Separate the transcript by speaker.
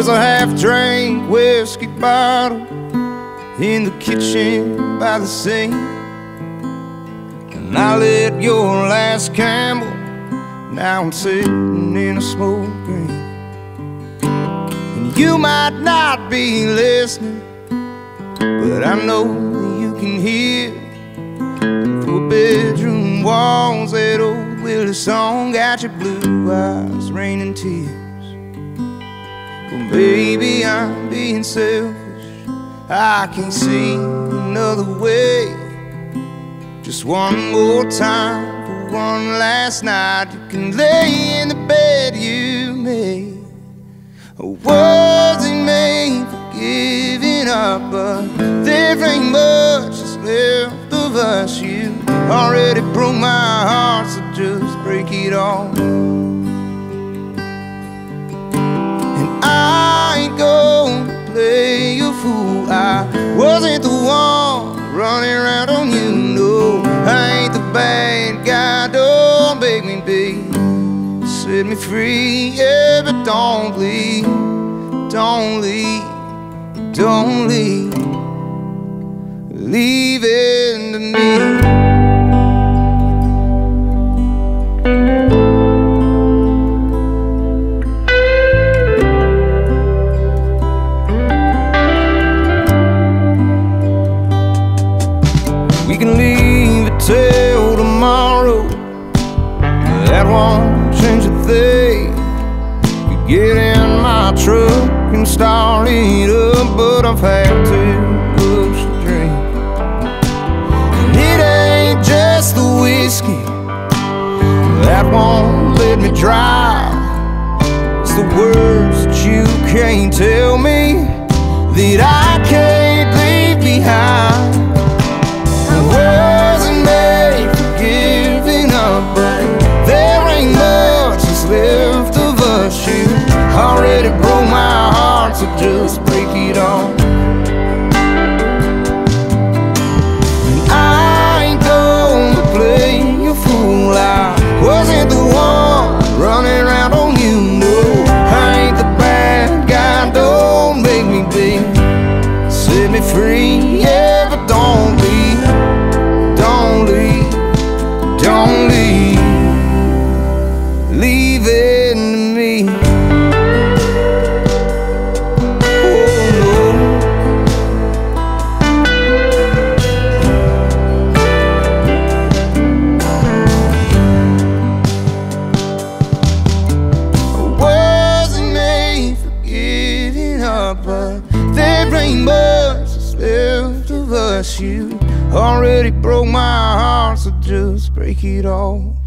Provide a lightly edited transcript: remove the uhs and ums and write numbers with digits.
Speaker 1: There's a half-drank whiskey bottle in the kitchen by the sink, and I lit your last candle. Now I'm sitting in a smoke ring, and you might not be listening, but I know that you can hear through bedroom walls that old Willie song got your blue eyes raining tears. Well, baby, I'm being selfish, I can't see another way. Just one more time, for one last night, you can lay in the bed you made. I wasn't made for giving up, but there ain't much that's left of us. You already broke my heart, so just break it all. And I ain't gonna play a fool. I wasn't the one running around on you, no. I ain't the bad guy, don't make me be. Set me free, yeah, but don't leave, don't leave, don't leave. Leave it to me. We can leave it till tomorrow, that won't change a thing. You get in my truck and start it up, but I've had to push the drink. And it ain't just the whiskey that won't let me drive, it's the words that you can't tell me that I can't leave behind. I wasn't made for giving up, but there ain't much that's left of us. You already broke my heart, so just break it all. And I ain't gonna play you fool. I wasn't the one running around on you, no. I ain't the bad guy, don't make me be. Set me free, yeah, but don't leave, don't leave, don't leave. Leave it to me. But there ain't much that's left of us. You already broke my heart, so just break it all.